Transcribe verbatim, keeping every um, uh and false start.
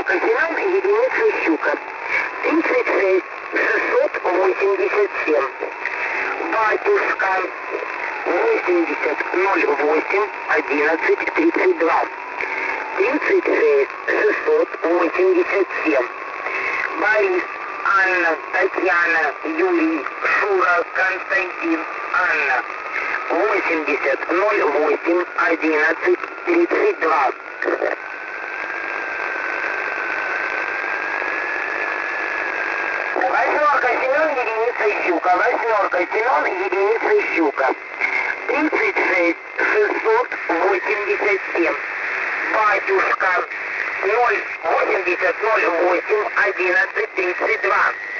Восьмерка Семен, единица Щука. Тридцать шесть шестьсот восемьдесят семь. Батюшка. Восемьдесят ноль восемь одиннадцать тридцать два. Тридцать шесть шестьсот восемьдесят семь. Борис, Анна, Татьяна, Юрий, Шура, Константин, Анна. Восемьдесят ноль восемь одиннадцать тридцать два. Восьмерка Семен, единица Щука. Восьмерка Семен, единица Щука. Тридцать шесть шестьсот восемьдесят семь. Батюшка. Ноль восемьдесят ноль восемь одиннадцать тридцать два.